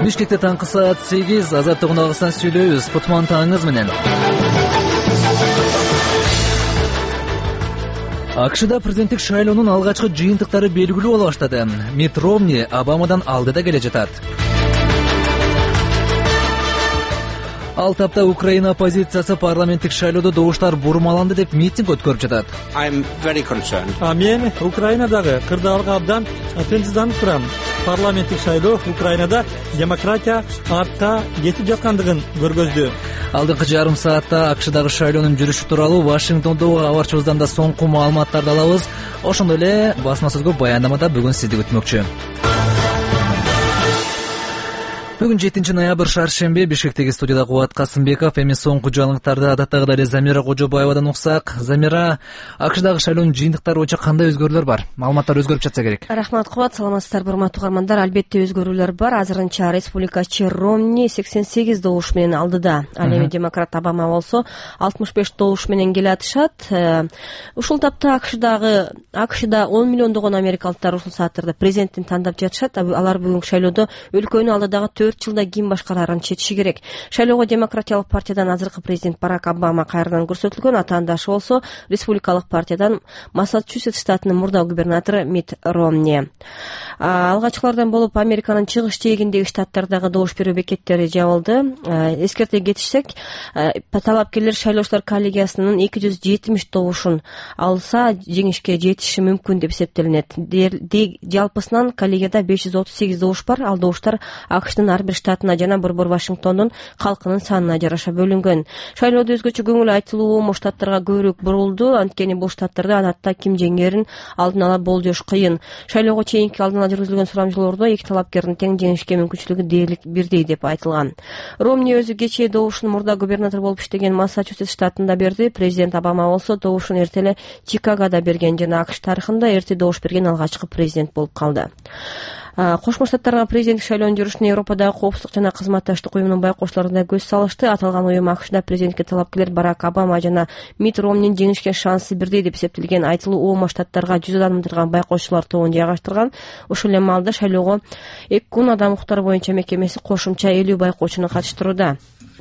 Бишкекте таңкы саат 8 Азаттык унагысынан сүйлөйбүз. Кутман таңыңыз менен. АКШда президенттик шайлоонун алгачкы жыйынтыктары белгилүү боло баштады. Митт Ромни Обамадан алдыда келе жатат. Ал тапта Украина оппозициясы парламенттик шайлоодо добуштар бурмаланды деп митинг өткөрүп жатат. Мен Украинадагы кырдаалга абдан тынчсызданып турам. Парламенттик шайлоо Украинада демократия артка кетип жаткандыгын көргөздү. Алдыңкы жарым саатта АКШдагы шайлоонун жүрүшү тууралуу Вашингтондогу кабарчыбыздан да соңку маалыматтарды алабыз. Ошондой эле басма сөзгө баяндамада бүгүн сизди күтмөкчү. Бүгүн 7 ноябрь шаршембе. Бишкектеги студияда Кубат Касымбеков. Эми соңку жаңылыктарды адаттагыдай эле Замира Кожобаевадан уксак. Замира, АКШдагы шайлоонун жыйынтыктары боюнча кандай өзгөрүүлөр бар? Маалыматтар өзгөрүп жатса керек. Рахмат Кубат, саламатсыздарбы урматтуу угармандар. Албетте өзгөрүүлөр бар. Азырынча республикачы Ромни 88 добуш менен алдыда. Ал эми демократ Обама болсо 65 добуш менен келатышат. Ушул тапта АКШда 10 миллиондогон америкалыктар ушул сааттарда президентин тандап жатышат. Алар бүгүнкү шайлоодо өлкөнү алдыдагы 4 жылда ким башкарарын чечиши керек. Шайлоого демократиялык партиядан азыркы президент Барак Обама кайрадан көрсөтүлгөн, атаандашы болсо республикалык партиядан Массачусетс штатынын мурда губернатору Митт Ромни. Алгачкылардан болуп Американын чыгыш жээгиндеги штаттардагы добуш берүү бекеттери жабылды. Эскерте кетишсек, талапкерлер шайлоочулар коллегиясынын 270 добушун алса жеңишке жетиши мүмкүн деп эсептелинет. Жалпысынан коллегияда 538 добуш бар. Ал добуштар АКШдын ар бир штатына жана борбор Вашингтондун калкынын санына жараша бөлүнгөн. Шайлоодо өзгөчө көңүл айтылуу штаттарга көбүрөөк бурулду. Анткени бул штаттарда адатта ким жеңерин алдын ала болжош кыйын. Шайлоого чейинки алдын ала жүргүзүлгөн сурамжылоодо эки талапкердин тең жеңишке мүмкүнчүлүгү дээрлик бирдей деп айтылган. Ромни өзү кечээ добушун мурда губернатор болуп иштеген Массачусетс штатында берди. Президент Обама болсо добушун эрте эле Чикагода берген жана АКШ тарыхында эрте добуш берген алгачкы президент болуп калды. Кошмо Штаттарга президенттик шайлоонун жүрүшүнө Европадагы коопсуздук жана кызматташтык уюмунун байкоочулары да көз салышты. Аталган уюм АКШда президентке талапкерлер Барак Обама жана Митт Ромнинин жеңишке шансы бирдей деп эсептелген айтылуу ОМО штаттарга 100 адамды турган байкоочулар тобун жайгаштырган. Ушул эми маалда шайлоого 2 адам укуктары боюнча мекемеси кошумча 50 байкоочуну катыштырууда.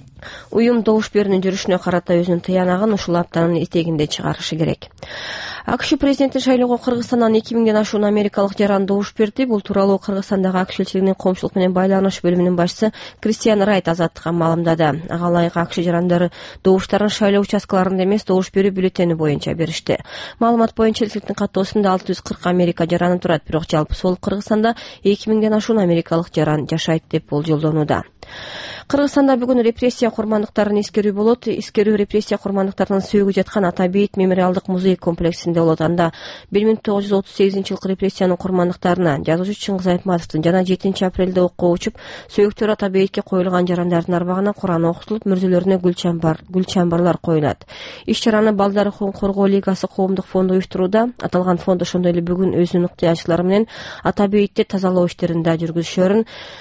Уюм добуш берүүнүн жүрүшүнө карата өзүнүн тыянагын ушул аптанын этегинде чыгарышы керек. АКШ президенти шайлоого Кыргызстандан 2000ден ашуун америкалык жаран добуш берди. Бул тууралуу Кыргызстандагы АКШ элчилигинин коомчулук менен байланыш бөлүмүнүн башчысы Кристиан Райт азаттыкка маалымдады. Ага ылайык АКШ жарандары добуштарын шайлоо участкаларында эмес, добуш берүү бюллетени боюнча беришти. Маалымат боюнча элчиликтин каттоосунда 640 Америка жараны турат, бирок жалпы сол Кыргызстанда 2000ден ашуун америкалык жаран жашайт деп болжолдонууда. Кыргызстанда бүгүн репрессия курмандыктарын эскерүү болот. Эскерүү репрессия курмандыктарынын сөөгү жаткан Ата Бейит мемориалдык музей комплексинде болот. Анда 1938-жылкы репрессиянын курмандыктарына жазуучу Чыңгыз Айтматовдун жана 7 апрелде окко учуп сөөгүттөр Ата Бейитке коюлган жарандардын арбагына Куран окутулуп, мүрзөлөрүнө гүл чамбарлар коюлат. Иш чараны Балдар укугун коргоо лигасы коомдук фонду уюштурууда. Аталган фонд ошондой эле бүгүн өзүнүн ыктыярчылары менен Ата Бейитте тазалоо иштерин да жүргүзүшөрүн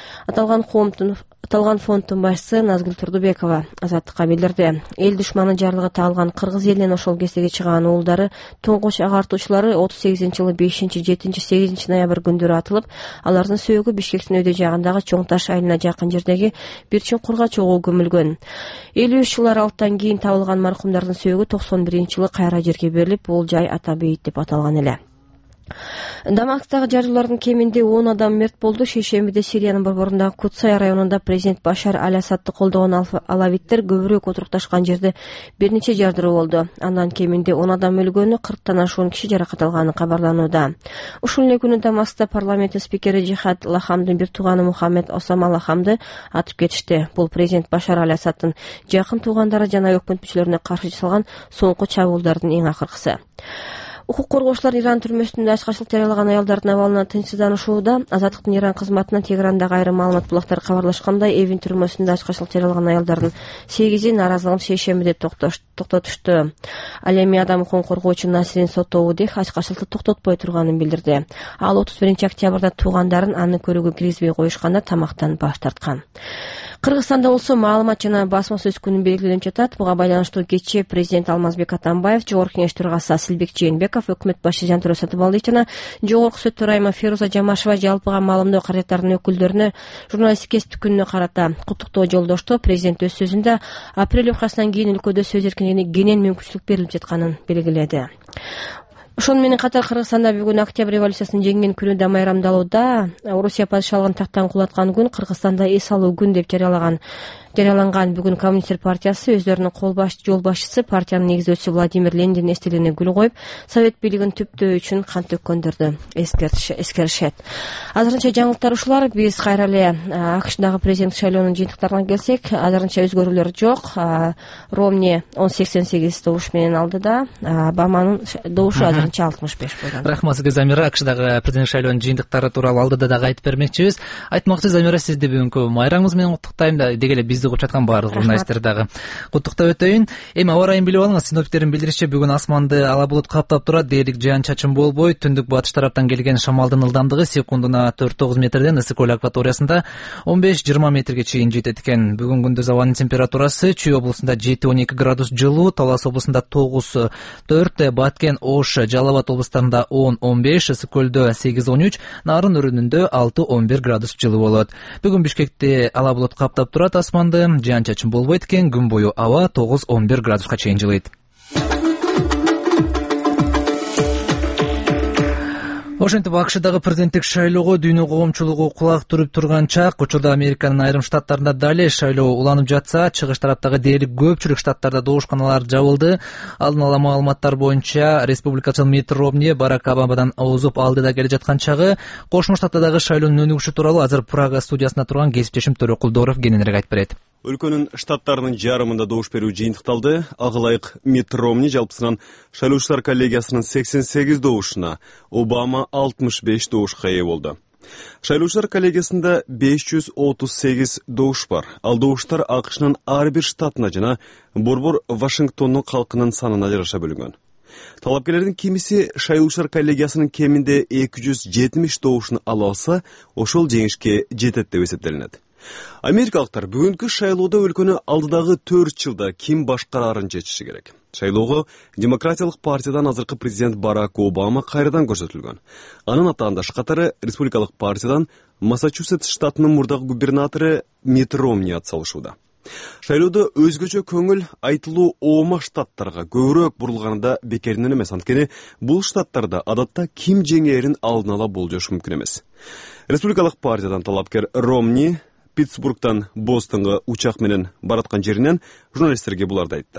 Аталган фонддун башчысы Назгүл Турдубекова азаттыкка билдирди. Эл душманы жарлыгы таалган кыргыз элинен ошол кездеги чыган уулдары, туңгуч агартуучулары 38-жылы 5, 7, 8 ноябрь күндөрү атылып, алардын сөөгү Бишкектин өйдө жагындагы Чоң Таш айылына жакын жердеги бир чуңкурга чогуу көмүлгөн. 53 жыл аралыктан кийин табылган маркумдардын сөөгү 91-жылы кайра жерге берилип, бул жай Ата Бейит деп аталган эле. Дамасктагы жарылуулардын кеминде 10 адам мерт болду. Шейшембиде Сириянын борборундагы Кутсай районунда президент Башар Аль-Асадты колдогон алавиттер көбүрөөк отурукташкан жерде бир нече жардыруу болду. Андан кеминде 10 адам өлгөнү, 40тан ашуун киши жаракат алганы кабарланууда. Ушул эле күнү Дамаскта парламенттин спикери Джихад Лахамдын бир тууганы Мухаммед Осама Лахамды атып кетишти. Бул президент Башар Аль-Асадтын жакын туугандары жана өкмөт каршы жасалган соңку чабуулдардын эң акыркысы. Укук коргоочулар Иран түрмөсүндө ачкачылык жарыялаган аялдардын абалына тынчсызданышууда. Азаттыктын Иран кызматынан Тегерандагы айрым маалымат булактар кабарлашкандай, Эвин түрмөсүндө ачкачылык жарыялаган аялдардын 8-и нааразылыгын шейшембиде токтотушту. Ал эми адам укугун коргоочу Насрин Сотоудех ачкачылыкты токтотпой турганын билдирди. Ал 31-октябрда туугандарын аны көрүүгө киргизбей коюшканда тамактан баш тарткан. Кыргызстанда болсо маалымат жана басма сөз күнү белгиленип жатат. Буга байланыштуу кечээ президент Алмазбек Атамбаев, Жогорку Кеңеш төрагасы Асылбек Жээнбеков Атамбеков, өкмөт башы Жантөре Сатыбалдиев жана Жогорку сот төрайымы Феруза Жамашева жалпыга маалымдоо каражаттарынын өкүлдөрүнө журналисттик кесиптик күнүнө карата куттуктоо жолдошто президент өз сөзүндө апрель окуясынан кийин өлкөдө сөз эркиндигине кенен мүмкүнчүлүк берилип жатканын белгиледи. Ошону менен катар Кыргызстанда бүгүн Октябрь революциясынын жеңген күнү да майрамдалууда. Орусия падышалыгын тактан кулаткан күн Кыргызстанда эс алуу күн деп жарыяланган бүгүн Коммунисттер партиясы өздөрүнүн жол башчысы, партиянын негиздөөчүсү Владимир Лениндин эстелигине гүл коюп, совет бийлигин түптөө үчүн кан төккөндөрдү эскеришет. Азырынча жаңылыктар ушулар. Биз кайра эле АКШдагы президенттик шайлоонун жыйынтыктарына келсек, азырынча өзгөрүүлөр жок. Ромни 10,88 добуш менен алдыда, Обаманын добушу азырынча 65 болгон. Рахмат сизге, Замира. АКШдагы президенттик шайлоонун жыйынтыктары тууралуу алдыда дагы айтып бермекчибиз. Айтмакчы, Замира, сизди бүгүнкү майрамыңыз менен куттуктайм да, деги эле бизди угуп жаткан баардык журналисттер дагы куттуктап өтөйүн. Эми аба ырайын билип алыңыз. Синоптиктердин билдиришинче, бүгүн асманды ала булут каптап турат, дээрлик жаан-чачын болбойт. Түндүк батыш тараптан келген шамалдын ылдамдыгы секундуна 4-9 метрден ысык-көл акваториясында 15-20 метрге чейин жетет экен. Бүгүн күндүз абанын температурасы Чүй облусунда 7-12 градус жылуу, Талас облусунда 9-4, Баткен, Ош, Жалал-Абад облустарында 10-15, ысык-көлдө 8-13, Нарын өрүнүндө 6-11 градус жылуу болот. Бүгүн Бишкекте ала булут каптап турат асманды, жаан-чачын болбойт экен. Күн бою аба 9-11 градуска чейин жылыйт. Ошентип АКШдагы президенттик шайлоого дүйнө коомчулугу кулак түрүп турган чак. Учурда Американын айрым штаттарында дале шайлоо уланып жатса, чыгыш тараптагы дээрлик көпчүлүк штаттарда добушканалар жабылды. Алдын ала маалыматтар боюнча, республикачыл Митт Ромни Барак Обамадан озуп алдыда келе жаткан чагы. Кошмо Штаттардагы шайлоонун өнүгүшү тууралуу азыр Прага студиясында турган кесиптешим Төрөкулдоров кененирээк айтып берет. Өлкөнүн штаттарынын жарымында добуш берүү жыйынтыкталды. Ага ылайык Митт Ромни жалпысынан шайлоочулар коллегиясынын 88 добушуна, Обама 65 добушка ээ болду. Шайлоочулар коллегиясында 538 добуш бар. Ал добуштар АКШнын ар бир штатына жана борбор Вашингтондун калкынын санына жараша бөлүнгөн. Талапкерлердин кимиси шайлоочулар коллегиясынын кеминде 270 добушун ала алса, ошол жеңишке жетет деп эсептелинет. Америкалыктар бүгүнкү шайлоодо өлкөнү алдыдагы 4 жылда ким башкарарын чечиши керек. Шайлоого демократиялык партиядан азыркы президент Барак Обама кайрадан көрсөтүлгөн. Анын атаандаш катары республикалык партиядан Массачусетс штатынын мурдагы губернатору Митт Ромни атсалышууда. Шайлоодо өзгөчө көңүл айтылуу оома штаттарга көбүрөөк бурулганында бекеринен эмес, анткени бул штаттарда адатта ким жеңээрин алдын ала болжош мүмкүн эмес. Республикалык партиядан талапкер Ромни Питтсбургтан Бостонго учак менен бараткан жеринен журналисттерге буларды айтты.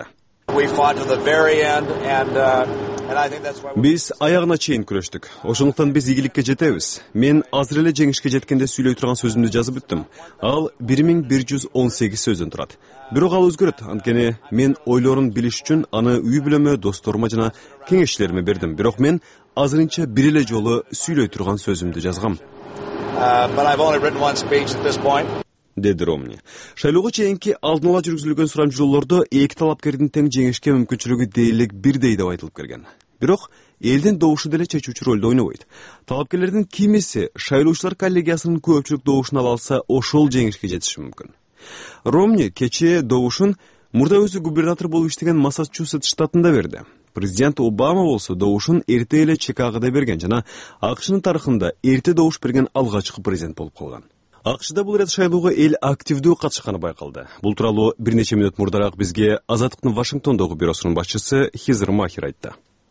Биз аягына чейин күрөштүк. Ошондуктан биз ийгиликке жетебиз. Мен азыр эле жеңишке жеткенде сүйлөй турган сөзүмдү жазып бүттүм. Ал 1118 сөздөн турат. Бирок ал өзгөрөт, анткени мен ойлорун билиш үчүн аны үй бүлөмө, досторума жана кеңешчилериме бердим. Бирок мен азырынча бир эле жолу сүйлөй турган сөзүмдү жазгам. Деди Ромни. Шайлоого чейинки алдын ала жүргүзүлгөн сурамжылоолордо эки талапкердин тең жеңишке мүмкүнчүлүгү дээрлик бирдей деп айтылып келген. Бирок элдин добушу деле чечүүчү ролду ойнобойт. Талапкерлердин кимиси шайлоочулар коллегиясынын көпчүлүк добушун ала алса, ошол жеңишке жетиши мүмкүн. Ромни кечээ добушун мурда өзү губернатор болуп иштеген Массачусетс штатында берди. Президент Обама болсо добушун эрте эле Чикагода берген жана АКШнын тарыхында эрте добуш берген алгачкы президент болуп калган. АКШда бул рет шайлоого эл активдүү катышканы байкалды. Бул тууралуу бир нече мүнөт мурдараак бизге Азаттыктын Вашингтондогу бюросунун башчысы Хизер Махер айтты.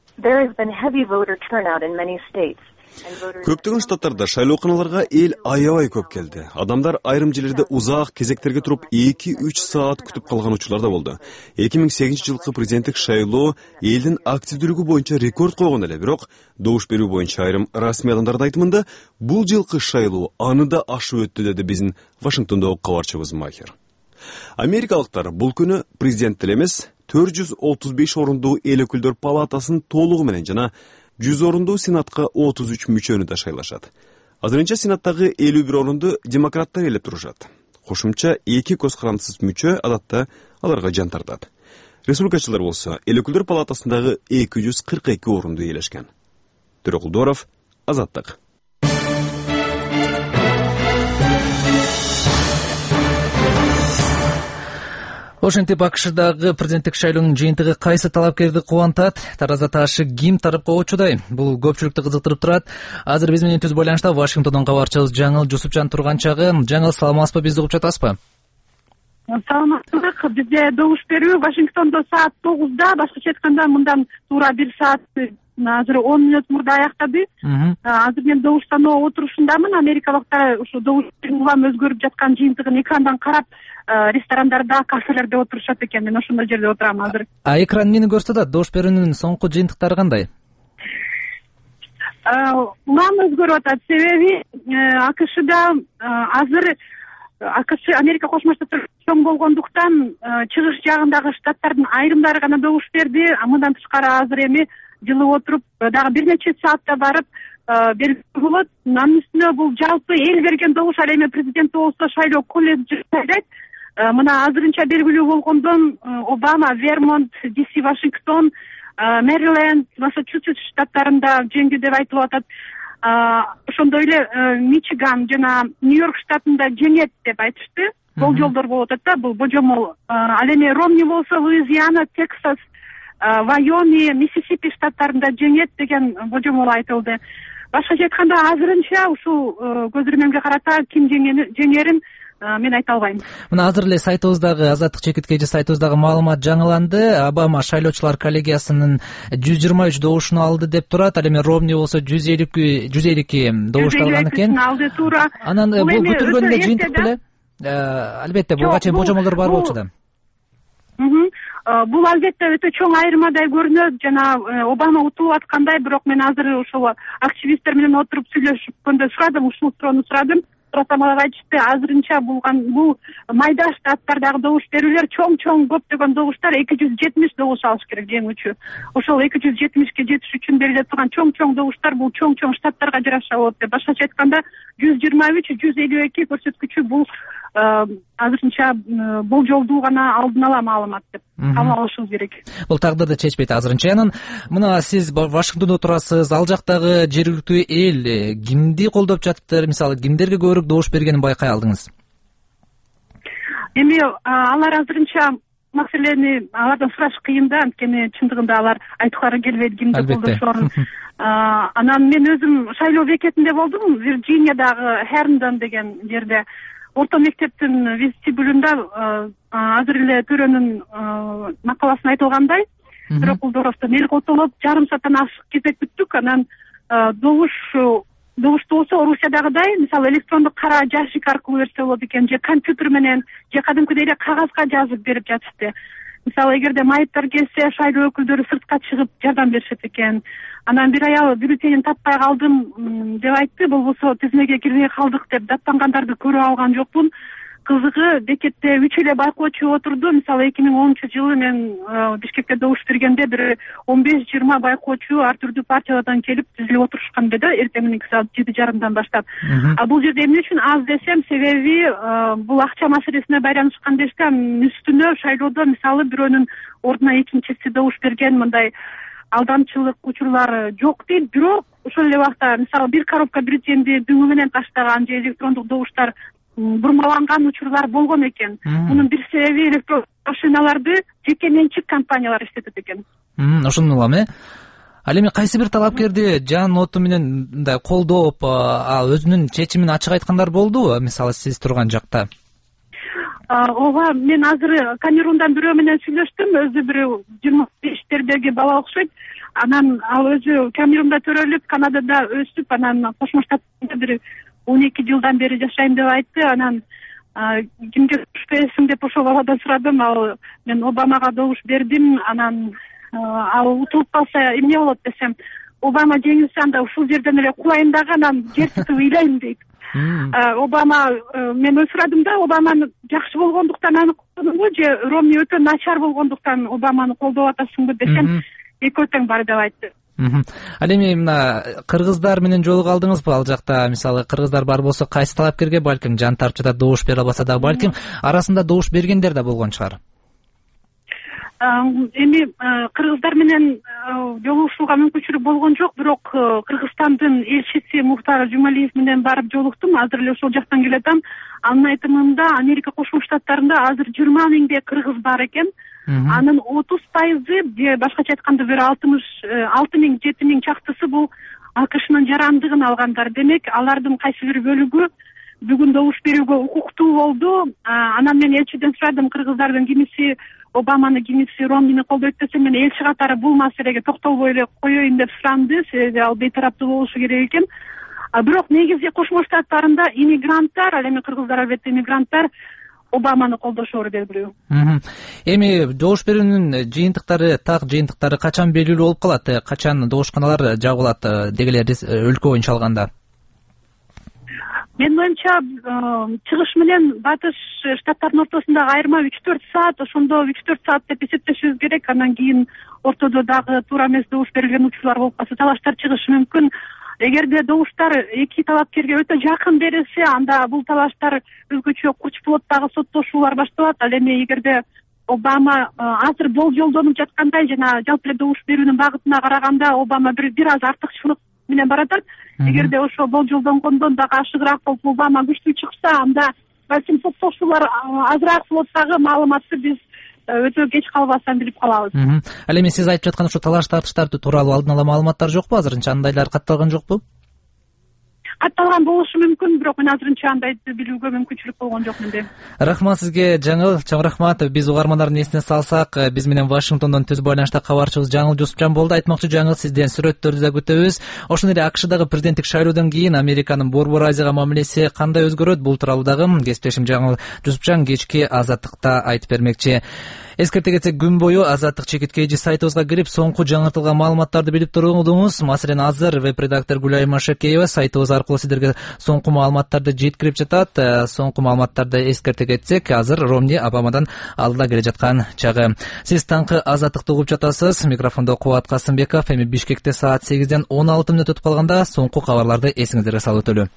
Көптөгөн штаттарда шайлооканаларга эл аябай көп келди. Адамдар айрым жерлерде узак кезектерге туруп 2-3 саат күтүп калган учурлар да болду. 2008 жылкы президенттик шайлоо элдин активдүүлүгү боюнча рекорд койгон эле, бирок добуш берүү боюнча айрым расмий адамдардын айтымында бул жылкы шайлоо аны да ашып өттү, деди биздин Вашингтондогу кабарчыбыз Махер. Америкалыктар бул күнү президент эле эмес, 435 орундуу эл өкүлдөр палатасын толугу менен жана 100 орундуу сенатка 33 мүчөнү да шайлашат. Азырынча сенаттагы 51 орунду демократтар ээлеп турушат. Кошумча 2 көз карандысыз мүчө адатта аларга жан тартат. Республикачылар болсо эл өкүлдөр палатасындагы 242 орунду ээлешкен. Төрөкулдоров, Азаттык. Ошентип АКШдагы президенттик шайлоонун жыйынтыгы кайсы талапкерди кубантат, тараза ташы ким тарапка очудай? Бул көпчүлүктү кызыктырып турат. Азыр биз менен түз байланышта Вашингтондон кабарчыбыз Жаңыл Жусупжан турган чагы. Жаңыл, саламатсызбы, бизди угуп жатасызбы? Саламатсыздык. Бизде добуш берүү Вашингтондо саат 9:00, башкача айтканда мындан туура 1 саат азыр 10 мүнөт мурда аяктады. Азыр мен добуш саноо отурушундамын. Америкалыктар ушу добуш улам өзгөрүп жаткан жыйынтыгын экрандан карап, ресторандарда, кафелерде отурушат экен. Мен ошондой жерде отурам азыр. Экран эмнени көрсөтөт? Добуш берүүнүн соңку жыйынтыктары кандай? Улам өзгөрүп атат. Себеби АКШда азыр Америка Кошмо Штаттары чоң болгондуктан чыгыш жагындагы штаттардын айрымдары гана добуш берди. Мындан тышкары азыр эми жылып отуруп дагы бир нече саатта барып белгилүү болот. Анын үстүнө бул жалпы эл берген добуш. Ал эми президент болсо шайлоо колледжи шайлайт. Мына азырынча белгилүү болгондон Обама Вермонт, DC, Вашингтон, Мэриленд, Массачусетс штаттарында жеңди деп айтылып атат. Ошондой эле Мичиган жана Нью-Йорк штатында жеңет деп айтышты. Болжолдор болуп атат да, бул божомол. Ал эми Ромни болсо Луизиана, Тексас, Вайоми, Миссисипи штаттарында жеңет деген божомол айтылды. Башкача айтканда азырынча ушул көзүрмөмгө карата ким жеңерин мен айта албайм. Мына азыр эле сайтыбыздагы Азаттык чекиткеji сайтыбыздагы маалымат жаңыланды. Обама шайлоочулар коллегиясынын 123 добушун алды деп турат. Ал эми Ромни болсо 152 добуш алган экен. Алды туура. Анан бул күтүлгөндөй жыйынтык беле? Албетте буга чейин божомолдор бар болчу да. Бул албетте өтө чоң айырмадай көрүнөт жана Обама утулуп аткандай, бирок мен азыр ошол активисттер менен отуруп сүйлөшкөндө сурадым, ушул суроону сурадым. Сурасамалар айтышты, азырынча бул майда штаттардагы добуш берүүлөр чоң көптөгөн добуштар 270 добуш алыш керек жеңүүчү. Ошол 270ке жетиш үчүн бериле турган чоң добуштар бул чоң штаттарга жараша болот деп. Башкача айтканда 123, 152 көрсөткүчү бул азырынча болжолдуу гана алдын ала маалымат деп кабыл алышыбыз керек. Бул тагдырды чечпейт азырынча. Анан мына сиз Вашингтондо турасыз, ал жактагы жергиликтүү эл кимди колдоп жатыптыр? Мисалы, кимдерге көбүрөөк добуш бергенин байкай алдыңыз? Эми алар азырынча маселени алардан сураш кыйын да, анткени чындыгында алар айткылары келбейт кимди колдошорун. Анан мен өзүм шайлоо бекетинде болдум, Вирджиниядагы Херндон деген жерде. Орто мектептин вестибулунда азыр эле төрөнүн макаласында айтылгандай, Кулдоровдон эл котолуп, жарым сааттан ашык кезек күттүк. Анан добушту болсо Орусиядагыдай, мисалы электрондук кара жашик аркылуу берсе болот экен, же компьютер менен, же кадимкидей эле кагазга жазып берип жатышты. Мисалы, эгерде майыптар келсе, шайлоо өкүлдөрү сыртка чыгып жардам беришет экен. Анан бир аял бюллетенин таппай калдым деп айтты. Болбосо тизмеге кирбей калдык деп даттангандарды көрүп алган жокмун. Кызыгы, бекетте 3 эле байкоочу отурду. Мисалы 2010-жылы мен Бишкекте добуш бергенде бир 15-20 байкоочу ар түрдүү партиялардан келип тизилип отурушкан да, эртеңинен саат 7:30 баштап. Бул жерде эмне үчүн аз десем, себеби бул акча маселесине байланышкан дешти. Үстүнө шайлоодо мисалы бирөөнүн ордуна экинчиси добуш берген мындай алдамчылык учурлары жок дейт. Бирок ошол эле убакта мисалы бир коробка бюллетенди дөңү менен таштаган же электрондук добуштар бурмаланган учурлар болгон экен. Мунун бир себеби электрондук машиналарды жеке менчик компаниялар иштетет экен. Ошону улам, Ал эми кайсы бир талапкерди жан оту менен мындай колдоп, өзүнүн чечимин ачык айткандар болдубу? Мисалы, сиз турган жакта. Ооба, мен азыр Камерундан бирөө менен сүйлөштүм. Өзү бир 25-тердеги бала окшойт. Анан ал өзү Камерунда төрөлүп, Канадада өсүп, анан Кошмо Штаттарда бир 12 жылдан бери жашайм деп айтты. Анан кимге добуш бересиң деп ошол баладан сурадым. Ал мен Обамага добуш бердим. Анан ал утулуп калса эмне болот десем, Обама жеңилсе анда ушул жерден эле кулайм дагы, анан жер тутуп ыйлайм дейт. Обама, мен сурадым да, Обаманы жакшы болгондуктан аны колдодуңбу же Ромни өтө начар болгондуктан Обаманы колдоп атасыңбы десем, экөө тең бар деп айтты. Ал эми мына кыргыздар менен жолуга алдыңызбы ал жакта? Мисалы, кыргыздар бар болсо кайсы талапкерге балким жан тарчыда добуш бере албаса да балким арасында добуш бергендер да болгон чыгар. Эми кыргыздар менен жолугушууга мүмкүнчүлүк болгон жок, бирок Кыргызстандын элчиси Мухтар Жумалиев менен барып жолуктум. Азыр эле ошол жактан келатам. Анын айтымында Америка Кошмо Штаттарында азыр 20 миңдей кыргыз бар экен. Анын 30% же башкача айтканда бир 6 миң 7 миң чактысы бул АКШнын жарандыгын алгандар. Демек, алардын кайсы бир бөлүгү бүгүн добуш берүүгө укуктуу болду. Анан мен элчиден сурадым, кыргыздардын кимиси Обаманы, кимиси Ромнини колдойт десе, мен элчи катары бул маселеге токтолбой эле коеюн деп суранды, себеби ал бейтараптуу болушу керек экен. Бирок негизи Кошмо Штаттарында иммигранттар, ал эми кыргыздар албетте иммигранттар Обаманы колдошору белгилүү. Эми добуш берүүнүн жыйынтыктары, так жыйынтыктары качан белгилүү болуп калат? Качан добушканалар жабылат дегеле өлкө боюнча алганда? Менин оюмча, чыгыш менен батыш штаттардын ортосундагы айырма 3-4 саат, ошондо 3-4 саат деп эсептешибиз керек. Андан кийин ортодо дагы туура эмес добуш берилген учурлар болуп калса, талаштар чыгышы мүмкүн. Эгерде добуштар эки талапкерге өтө жакын берилсе, анда бул талаштар өзгөчө курч плоттогу соттошуулар башталат. Ал эми эгерде Обама азыр болжолдонуп жаткандай жана жалпы эле добуш берүүнүн багытына караганда Обама бир аз артыкчылык менен баратат. Эгерде ошо болжолдонгондон дагы ашыгыраак болуп Обама күчтүү чыкса, анда балким соттошуулар азыраак болот дагы, маалыматты биз өтө кеч калбастан билип калабыз. Ал эми сиз айтып жаткан ушу талаш тартыштар тууралуу алдын ала маалыматтар жокпу? Азырынча андайлар катталган жокпу? Катталган болушу мүмкүн, бирок мен азырынча андайды билүүгө мүмкүнчүлүк болгон жок менде. Рахмат сизге, Жаңыл. Чоң рахмат. Биз угармандардын эсине салсак, биз менен Вашингтондон түз байланышта кабарчыбыз Жаңыл Жусупжан болду. Айтмакчы, Жаңыл, сизден сүрөттөрдү да күтөбүз. Ошондой эле АКШдагы президенттик шайлоодон кийин Американын Борбор Азияга мамилеси кандай өзгөрөт? Бул тууралуу дагы кесиптешим Жаңыл Жусупжан кечки Азаттыкта айтып бермекчи. Эскерте кетсек, күн бою Азаттык чекиткейжи сайтыбызга кирип, соңку жаңыртылган маалыматтарды билип турдуңуз. Маселен, азыр веб-редактор Гүлай Машекеева сайтыбыз аркылуу сиздерге соңку маалыматтарды жеткирип жатат. Соңку маалыматтарды эскерте кетсек, азыр Ромни Обамадан алдыда келе жаткан чагы. Сиз таңкы Азаттыкты угуп жатасыз. Микрофондо Кубат Касымбеков. Эми Бишкекте саат 8ден 16 мүнөт өтүп калганда соңку кабарларды эсиңиздерге салып өтөлү.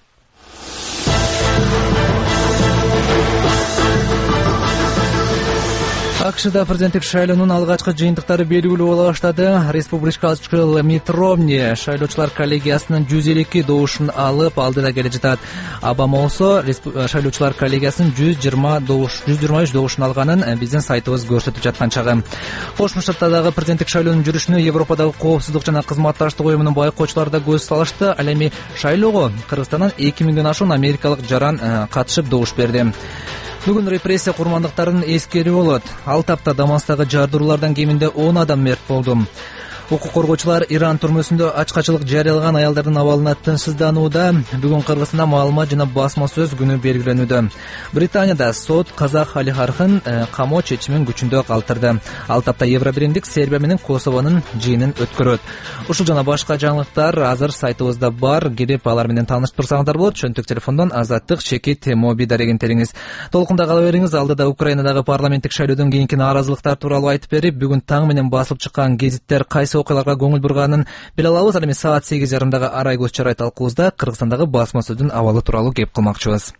АКШда президенттик шайлоонун алгачкы жыйынтыктары белгилүү боло баштады. Республикачыл Митт Ромни шайлоочулар коллегиясынын 152 добушун алып алдыда келе жатат. Обама болсо шайлоочулар коллегиясынын 123 добушун алганын биздин сайтыбыз көрсөтүп жаткан чагы. Кошмо Штаттардагы президенттик шайлоонун жүрүшүнө Европадагы коопсуздук жана кызматташтык уюмунун байкоочулары да көз салышты. Ал эми шайлоого Кыргызстандан 2000ден ашуун америкалык жаран катышып добуш берди. Бүгүн репрессия курмандыктарын эскерүү болот. Ал тапта Дамастагы жардыруулардан кеминде 10 адам мерт болду. Укук коргоочулар Иран түрмөсүндө ачкачылык жарыялаган аялдардын абалына тынчсызданууда. Бүгүн Кыргызстанда маалымат жана басма сөз күнү белгиленүүдө. Британияда сот казак олигархын камоо чечимин күчүндө калтырды. Ал тапта Евробиримдик Сербия менен Косовонун жыйынын өткөрөт. Ушул жана башка жаңылыктар азыр сайтыбызда бар. Кирип алар менен таанышып турсаңыздар болот. Чөнтөк телефондон Азаттык чекит моби дарегинтериңиз. Толкунда кала бериңиз. Алдыда Украинадагы парламенттик шайлоодон кийинки нааразылыктар тууралуу айтып берип, бүгүн таң менен басылып чыккан гезиттер кайсы окуяларга көңүл бурганын биле алабыз. Ал эми саат 8:30 арай көз чарай талкуубузда Кыргызстандагы басма сөздүн абалы тууралуу кеп кылмакчыбыз.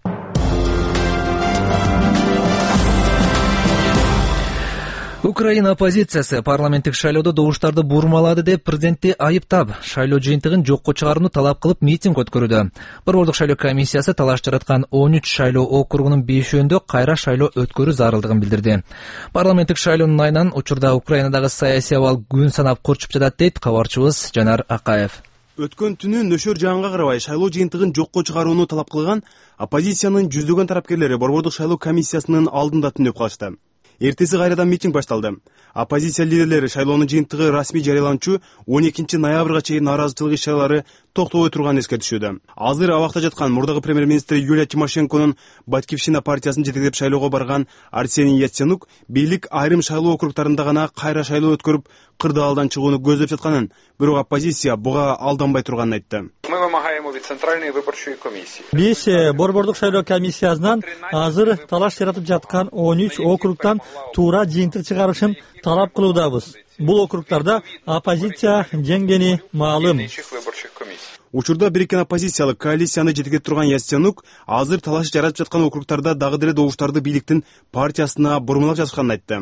Украина оппозициясы парламенттик шайлоодо добуштарды бурмалады деп президентти айыптап, шайлоо жыйынтыгын жокко чыгарууну талап кылып митинг өткөрүүдө. Борбордук шайлоо комиссиясы талаш жараткан 13 шайлоо округунун 5-өндө кайра шайлоо өткөрүү зарылдыгын билдирди. Парламенттик шайлоонун айынан учурда Украинадагы саясий абал күн санап курчуп жатат дейт кабарчыбыз Жанар Акаев. Өткөн түнү нөшөр жаңга карабай шайлоо жыйынтыгын жокко чыгарууну талап кылган оппозициянын жүздөгөн тарапкерлери Борбордук шайлоо комиссиясынын алдында түнөп калышты. Эртеси кайрадан митинг башталды. Оппозиция лидерлери шайлоонун жыйынтыгы расмий жарыяланчу 12 ноябрга чейин нааразычылык иш-чаралары токтобой турганын эскертишүүдө. Азыр абакта жаткан мурдагы премьер-министр Юлия Тимошенконун Батькивщина партиясын жетектеп шайлоого барган Арсений Яценюк бийлик айрым шайлоо округтарында гана кайра шайлоо өткөрүп кырдаалдан чыгууну көздөп жатканын, бирок оппозиция буга алданбай турганын айтты. Биз Борбордук шайлоо комиссиясынан азыр талаш жаратып жаткан 13 округтан туура жыйынтык чыгарышын талап кылуудабыз. Бул округтарда оппозиция жеңгени маалым. Учурда бириккен оппозициялык коалицияны жетектеп турган Яценюк азыр талаш жаратып жаткан округтарда дагы деле добуштарды бийликтин партиясына бурмалап жатканын айтты.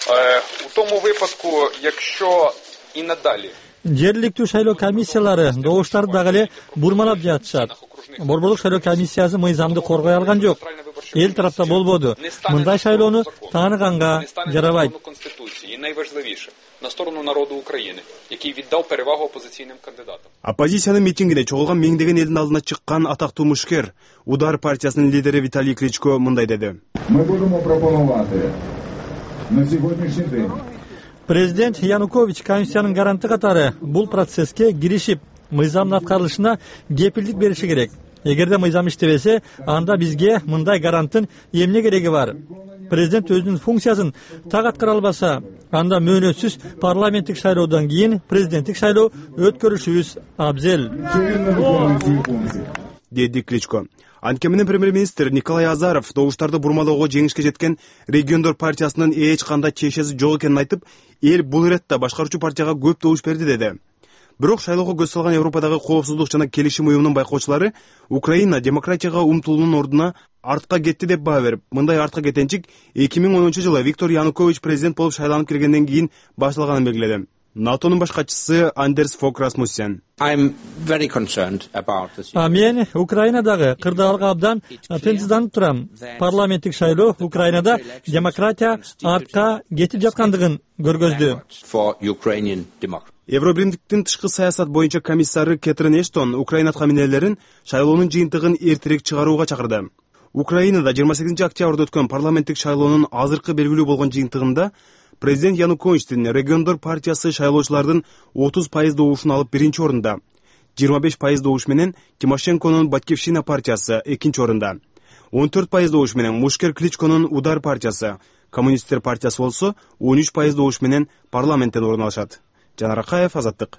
Жергиликтүү шайлоо комиссиялары добуштарды дагы эле бурмалап жатышат. Борбордук шайлоо комиссиясы мыйзамды коргой алган жок. эл тарапта болбоду. Мындай шайлоону тааныганга жарабайт. На сторону народу України, який віддав перевагу опозиційним кандидатам. Оппозициянын митингине чогулган миңдеген элдин алдына чыккан атактуу мушкер Удар партиясынын лидери Виталий Кличко мындай деди. Мы будемо пропонувати на сьогоднішній день. Президент Янукович Конституциянын гаранты катары бул процесске киришип, мыйзамдын аткарылышына кепилдик бериши керек. Эгерде мыйзам иштебесе, анда бизге мындай гаранттын эмне кереги бар? Президент өзүнүн функциясын так аткара албаса, анда мөөнөтсүз парламенттик шайлоодон кийин президенттик шайлоо өткөрүшүбүз абзел. Деди Кличко. Анткени премьер-министр Николай Азаров добуштарды бурмалоого жеңишке жеткен региондор партиясынын эч кандай чечеси жок экенин айтып, эл бул иретте башкаруучу партияга көп добуш берди деди. Бирок шайлоого көз салган Европадагы коопсуздук жана келишим уюмунун байкоочулары Украина демократияга умтулуунун ордуна артка кетти деп баа берип, мындай артка кетенчик 2010-жылы Виктор Янукович президент болуп шайланып киргенден кийин башталганын белгиледи. НАТОнун баш катчысы Андерс Фок Расмуссен. Мен Украинадагы кырдаалга абдан тынчсызданып турам. Парламенттик шайлоо Украинада демократия артка кетип жаткандыгын көргөздү. Евробиримдиктин тышкы саясат боюнча комиссары Кэтрин Эштон Украина аткаминерлерин шайлоонун жыйынтыгын эртерээк чыгарууга чакырды. Украинада 28 октябрда өткөн парламенттик шайлоонун азыркы белгилүү болгон жыйынтыгында президент Януковичтин региондор партиясы шайлоочулардын 30% добушун алып биринчи орунда, 25% добуш менен Тимошенконун Батькивщина партиясы экинчи орунда, 14% добуш менен Мушкер Кличконун Удар партиясы, Коммунисттер партиясы болсо 13% добуш менен парламенттен орун алышат. Жанар Акаев, Азаттык.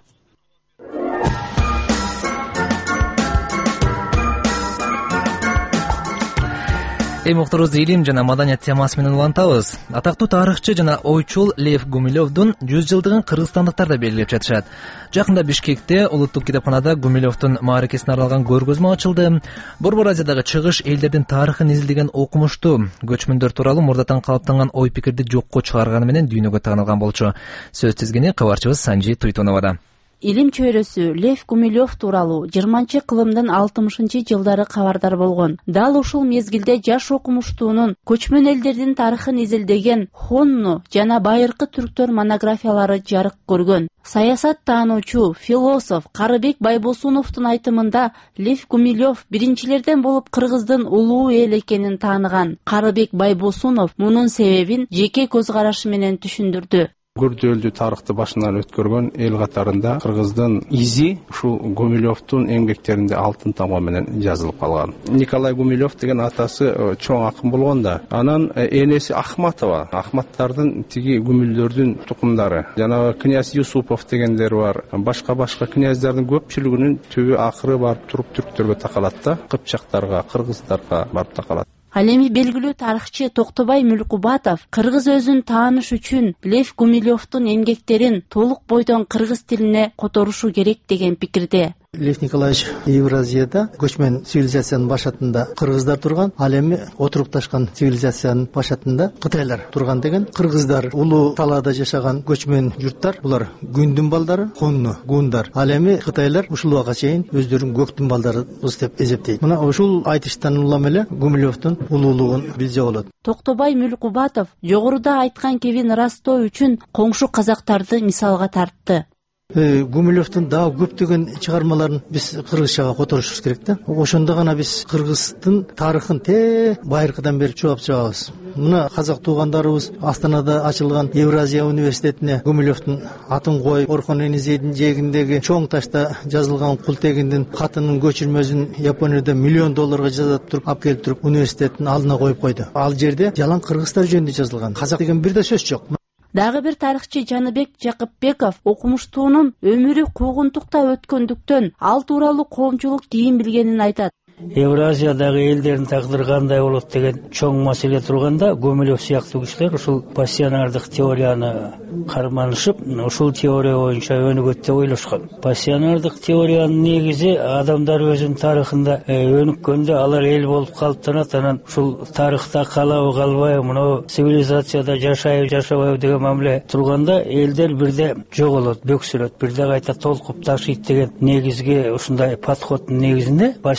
Муктарыбызды илим жана маданият темасы менен улантабыз. Атактуу тарыхчы жана ойчул Лев Гумилевдун 100 жылдыгын кыргызстандыктар да белгилеп жатышат. Жакында Бишкекте улуттук китепканада Гумилевдун мааракесине арналган көргөзмө ачылды. Борбор Азиядагы чыгыш элдердин тарыхын изилдеген окумуштуу көчмөндөр тууралуу мурдатан калыптанган ой пикирди жокко чыгарганы менен дүйнөгө таанылган болчу. Сөз тизгини кабарчыбыз Санжи Туйтоновада. Илим чөйрөсү Лев Гумилев тууралуу 20-кылымдын 60-жылдары кабардар болгон. Дал ушул мезгилде жаш окумуштуунун көчмөн элдердин тарыхын изилдеген Хонну жана Байыркы түрктөр монографиялары жарык көргөн. Саясат таануучу, философ Карыбек Байбосуновдун айтымында Лев Гумилев биринчилерден болуп кыргыздын улуу эл экенин тааныган. Карыбек Байбосунов мунун себебин жеке көз карашы менен түшүндүрдү. Күрдөлдүү тарыхты башынан өткөргөн эл катарында кыргыздын изи ушул Гумилевдун эмгектеринде алтын тама менен жазылып калган. Николай Гумилев деген атасы чоң акын болгон да, анан энеси Ахматова, Ахматтардын тиги Гумилдөрдүн тукумдары. Жана князь Юсупов дегендер бар. Башка князьдардын көпчүлүгүнүн түбү акыры барып туруп түрктөргө такалат да, кыпчактарга, кыргыздарга барып такалат. Ал эми белгилүү тарыхчы Токтобай Мүлкубатов кыргыз өзүн тааныш үчүн Лев Гумилевдун эмгектерин толук бойдон кыргыз тилине которушу керек деген пикирде. Лев Николаевич Евразияда көчмөн цивилизациянын башатында кыргыздар турган, ал эми отурукташкан цивилизациянын башатында кытайлар турган деген. Кыргыздар улуу талаада жашаган көчмөн журттар, булар күндүн балдары, Хонну, гундар. Ал эми кытайлар ушул убакка чейин өздөрүн көктүн балдарыбыз деп эсептейт. Мына ушул айтыштан улам эле Гумилевдун улуулугун билсе болот. Токтобай Мүлкубатов жогоруда айткан кебин ырастоо үчүн коңшу казактарды мисалга тартты. Гумилевдин дагы көптөгөн чыгармаларын биз кыргызчага которушубуз керек да. Ошондо гана биз кыргыздын тарыхын байыркыдан бери чугап чыгабыз. Мына казак туугандарыбыз Астанада ачылган Евразия университетине Гумилевдин атын коюп, Орхон Энизейдин жээгиндеги чоң ташта жазылган Култегиндин катынын көчүрмөсүн Японияда $1,000,000 жазып туруп, алып келип туруп университеттин алдына коюп койду. Ал жерде жалаң кыргыздар жөнүндө жазылган. Казак деген бир да сөз жок. Дагы бир тарыхчы Жаныбек Жакыпбеков окумуштуунун өмүрү куугунтукта өткөндүктөн ал тууралуу коомчулук кийин билгенин айтат. Евразиядагы элдердин тагдыры кандай болот деген чоң маселе турганда Гумилев сыяктуу кишилер ушул пассионардык теорияны карманышып, ушул теория боюнча өнүгөт деп ойлошкон. Пассионардык теориянын негизи адамдар өзүнүн тарыхында өнүккөндө алар эл болуп калыптанат, анан ушул тарыхта калабы калбайбы, мына цивилизацияда жашайбы жашабайбы деген мамиле турганда элдер бирде жоголот, бөксүрөт, бирде кайта толкуп ташыйт деген негизги ушундай подходдун негизинде пассионардык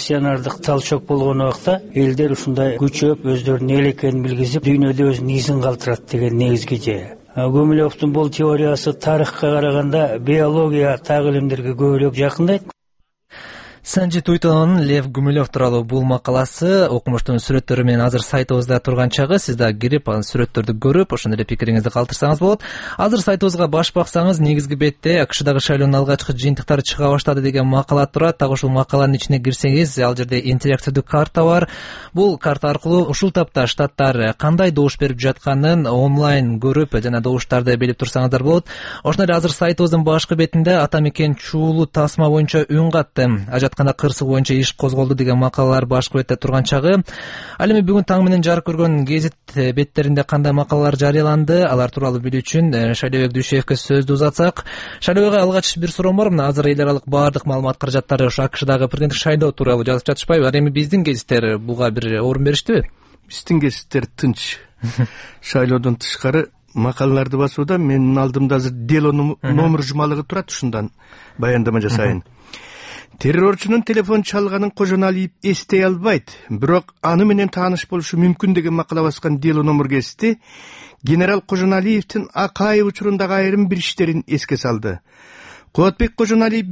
бардык талчок болгон убакта элдер ушундай күчөп өздөрүнүн эл экенин билгизип дүйнөдө өзүнүн изин калтырат деген негизги же. Гумилевдин бул теориясы тарыхка караганда биология так илимдерге көбүрөөк жакындайт. Санжит Уйтонун Лев Гумилев тууралуу бул макаласы окумуштун сүрөттөрү менен азыр сайтыбызда турган чагы, сиз да кирип анын сүрөттөрдү көрүп ошондой эле пикириңизди калтырсаңыз болот. Азыр сайтыбызга баш баксаңыз, негизги бетте АКШдагы шайлоонун алгачкы жыйынтыктары чыга баштады деген макала турат. Так ушул макаланын ичине кирсеңиз, ал жерде интерактивдүү карта бар. Бул карта аркылуу ушул тапта штаттар кандай добуш берип жатканын онлайн көрүп жана добуштарды билип турсаңыздар болот. Ошондой эле азыр сайтыбыздын башкы бетинде ата мекен чуулуу тасма боюнча үн катты, ажатканда кырсык боюнча иш козголду деген макалалар башкы бетте турган чагы. Ал эми бүгүн таң менен жарык көргөн гезит беттеринде кандай макалалар жарыяланды, алар тууралуу билүү үчүн Шайлообек Дүйшеевке сөздү узатсак. Шайлообекке алгач бир суроом бар. Мына азыр эл аралык баардык маалымат каражаттары ошо АКШдагы президенттик шайлоо тууралуу жазып жатышпайбы? Ал эми биздин гезиттер буга бир орун бериштиби? Биздин гезиттер тынч. Шайлоодон тышкары макалаларды басууда менин алдымда азыр дело номер жумалыгы турат, ушундан баяндама жасайын. Террорчунун телефон чалганын Кожоналиев эстей албайт, бирок аны менен тааныш болушу мүмкүн деген макала баскан дело номер гезити генерал Кожоналиевдин Акаев учурундагы айрым бир иштерин эске салды. Кубатбек Кожоналиев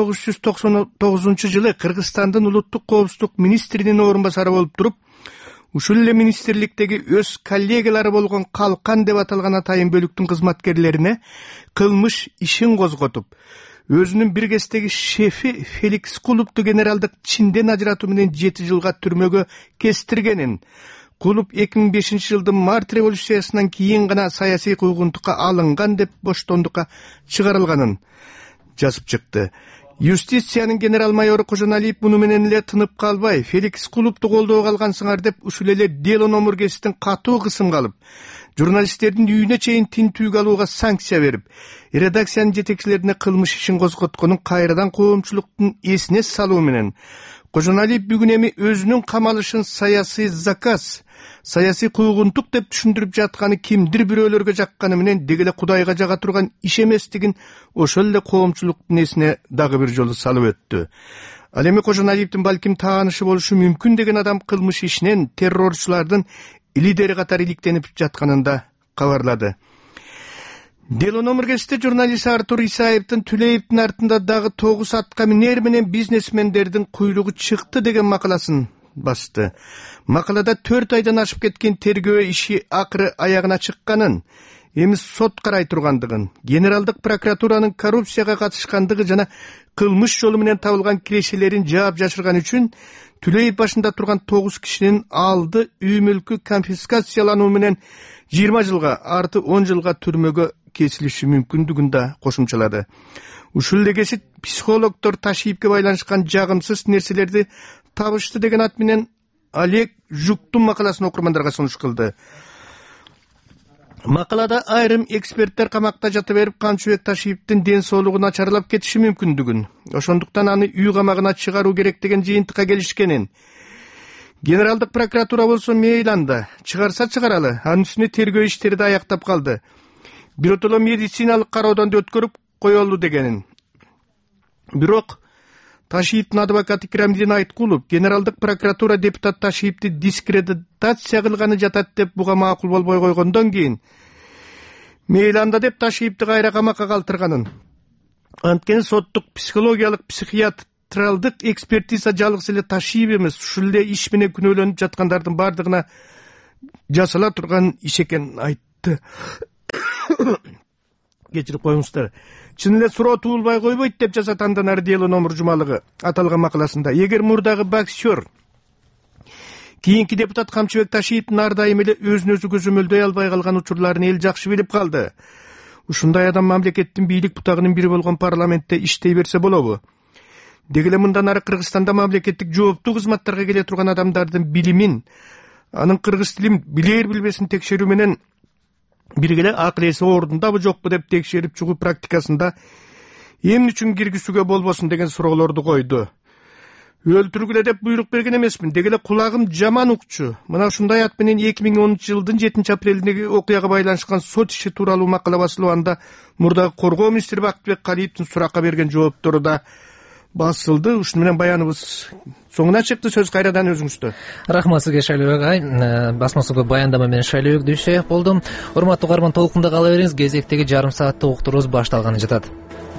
1999-жылы Кыргызстандын улуттук коопсуздук министринин орун басары болуп туруп, ушул эле министрликтеги өз коллегалары болгон Калкан деп аталган атайын бөлүктүн кызматкерлерине кылмыш ишин козготуп, өзүнүн бир кездеги шефи Феликс Кулупту генералдык чинден ажыратуу менен 7 жылга түрмөгө кестиргенин, Кулуп 2005-жылдын март революциясынан кийин гана саясий куугунтукка алынган деп боштондукка чыгарылганын жазып чыкты. Юстициянын генерал-майору Кожоналиев муну менен эле тынып калбай, Феликс Кулупту колдоого алгансыңар деп ушул эле дело номер гезитин катуу кысымга алып, журналисттердин үйүнө чейин тинтүүгө алууга санкция берип, редакциянын жетекчилерине кылмыш ишин козготконун кайрадан коомчулуктун эсине салуу менен Кожоналиев бүгүн эми өзүнүн камалышын саясий заказ, саясий куугунтук деп түшүндүрүп жатканы кимдир бирөөлөргө жакканы менен деги эле Кудайга жага турган иш эместигин ошол эле коомчулуктун эсине дагы бир жолу салып өттү. Ал эми Кожоналиевдин балким таанышы болушу мүмкүн деген адам кылмыш ишинен террорчулардын лидери катары иликтенип жатканын да кабарлады. Дело номер гезитте журналист Артур Исаевдин Түлеевдин артында дагы 9 атка минер менен бизнесмендердин куйлугу чыкты деген макаласын басты. Макалада 4 айдан ашып кеткен тергөө иши акыры аягына чыкканын, эми сот карай тургандыгын, генералдык прокуратуранын коррупцияга катышкандыгы жана кылмыш жолу менен табылган кирешелерин жаап жашырган үчүн Түлеев башында турган 9 кишинин алды үй мүлкү конфискациялануу менен 20 жылга арты 10 жылга түрмөгө кесилиши мүмкүндүгүн да кошумчалады. Ушул эле гезит психологдор Ташиевке байланышкан жагымсыз нерселерди табышты деген ат менен Олег Жуктун макаласын окурмандарга сунуш кылды. Макалада айрым эксперттер камакта жата берип Камчыбек Ташиевдин ден соолугу начарлап кетиши мүмкүндүгүн, ошондуктан аны үй камагына чыгаруу керек деген жыйынтыкка келишкенин, генералдык прокуратура болсо мейланда чыгарса чыгаралы, анын үстүнө тергөө иштери да аяктап калды, биротоло медициналык кароодон да өткөрүп коелу дегенин. Бирок Ташиевдин адвокаты Кирамидин Айткулов генералдык прокуратура депутат Ташиевди дискредитация кылганы жатат деп буга макул болбой койгондон кийин мейланда деп Ташиевди кайра камакка калтырганын, анткени соттук психологиялык психиатралдык экспертиза жалгыз эле Ташиев эмес, ушул эле иш менен күнөөлөнүп жаткандардын бардыгына жасала турган иш экенин айтты. Кечирип коюңуздар. Чын эле суроо туулбай койбойт деп жазат андан ары дело номер жумалыгы аталган макаласында. Эгер мурдагы боксер кийинки депутат Камчыбек Ташиевдин ар дайым эле өзүн өзү көзөмөлдөй албай калган учурларын эл жакшы билип калды. Ушундай адам мамлекеттин бийлик бутагынын бири болгон парламентте иштей берсе болобу? Деги эле мындан ары Кыргызстанда мамлекеттик жооптуу кызматтарга келе турган адамдардын билимин, анын кыргыз тилин билер билбесин текшерүү менен бирге эле акыл эси ордундабы жокпу деп текшерип чыгуу практикасында эмне үчүн киргизүүгө болбосун деген суроолорду койду. Өлтүргүлө деп буйрук берген эмесмин, деги эле кулагым жаман укчу. Мына ушундай ат менен 2010-жылдын 7-апрелиндеги окуяга байланышкан сот иши тууралуу макала басылганда мурдагы коргоо министри Бактыбек Калиевдин суракка берген жооптору да басылды. Ушуну менен баяныбыз соңуна чыкты. Сөз кайрадан өзүңүздө. Рахмат сизге Шайлоо агай. Басмасыгы баяндама менен Шайлоо Дүйшеев болдум. Урматтуу угарман, толкунда кала бериңиз. Кезектеги жарым сааттык уктурубуз башталганы жатат.